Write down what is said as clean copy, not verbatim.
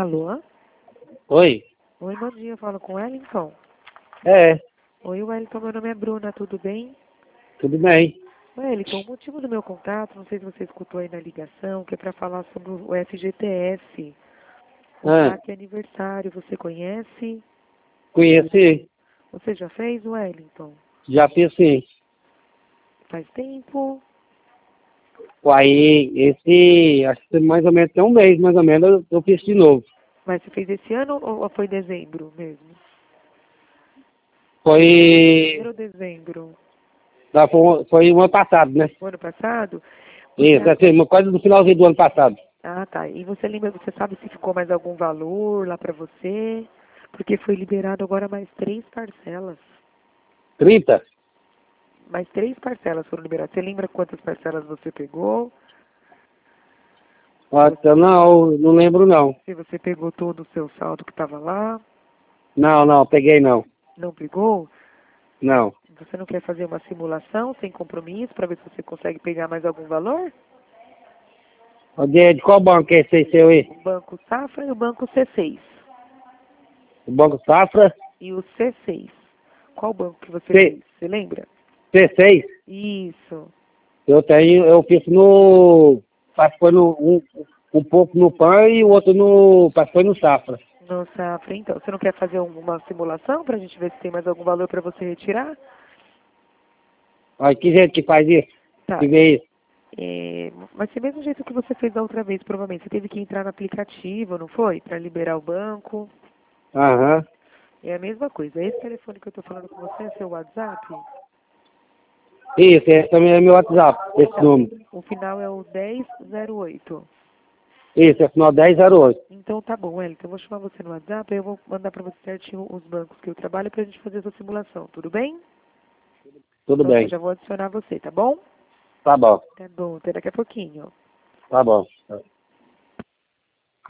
Alô? Oi? Oi, bom dia. Eu falo com o Wellington. É, Oi, Wellington. Meu nome é Bruna. Tudo bem? tudo bem. Wellington, o motivo do meu contato, não sei se você escutou aí na ligação, que é para falar sobre o FGTS, o Ah, saque aniversário. Você conhece? conheci, Você já fez, Wellington? já fiz sim. Faz tempo? Aí, acho que mais ou menos, tem um mês mais ou menos, eu fiz de novo. Mas você fez esse ano ou foi dezembro mesmo? Foi, Janeiro ou dezembro? foi o ano passado, né? O ano passado? Porque Isso, assim, uma coisa do finalzinho do ano passado. Ah, tá. E você lembra, você sabe se ficou mais algum valor lá para você? Porque foi liberado agora mais 3 parcelas. 30? Mais 3 parcelas foram liberadas. Você lembra quantas parcelas você pegou? Nossa, não lembro não. Se você pegou todo o seu saldo que estava lá? Não, peguei não. Não pegou? Não. Você não quer fazer uma simulação sem compromisso para ver se você consegue pegar mais algum valor? De qual banco é esse aí seu aí? O Banco Safra e o Banco C6. O Banco Safra? E o C6. Qual banco que você C, fez? Você lembra? C6? Isso. Eu fiz acho que foi um pouco no PAN e o outro acho que foi no Safra. No Safra, então. Você não quer fazer uma simulação para a gente ver se tem mais algum valor para você retirar? Olha, que jeito que faz isso? Tá. Que vê isso? Vai ser o mesmo jeito que você fez da outra vez, provavelmente. Você teve que entrar no aplicativo, não foi? Para liberar o banco. Aham. É a mesma coisa. Esse telefone que eu estou falando com você é seu WhatsApp? Isso, esse também é meu WhatsApp, esse Então, número. o final é o 1008. Isso, é final 1008. Então tá bom, Wellington. Eu vou chamar você no WhatsApp e eu vou mandar para você certinho os bancos que eu trabalho para a gente fazer essa simulação. Tudo bem? Tudo Então eu bem. já vou adicionar você, tá bom? Tá bom. Tá bom, até daqui a pouquinho. Tá bom.